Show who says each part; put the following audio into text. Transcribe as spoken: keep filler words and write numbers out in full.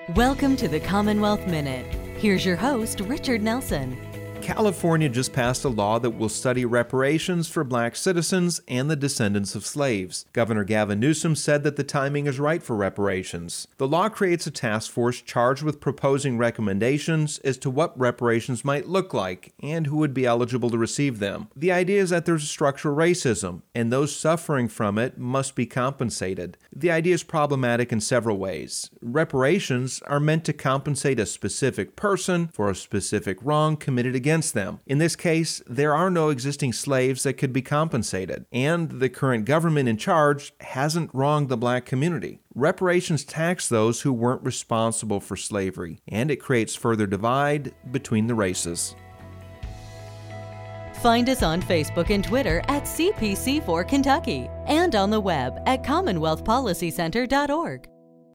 Speaker 1: Welcome to the Commonwealth Minute. Here's your host, Richard Nelson.
Speaker 2: California just passed a law that will study reparations for black citizens and the descendants of slaves. Governor Gavin Newsom said that the timing is right for reparations. The law creates a task force charged with proposing recommendations as to what reparations might look like and who would be eligible to receive them. The idea is that there's structural racism, and those suffering from it must be compensated. The idea is problematic in several ways. Reparations are meant to compensate a specific person for a specific wrong committed against them. In this case, there are no existing slaves that could be compensated, and the current government in charge hasn't wronged the black community. Reparations tax those who weren't responsible for slavery, and it creates further divide between the races.
Speaker 1: Find us on Facebook and Twitter at C P C four Kentucky and on the web at commonwealth policy center dot org.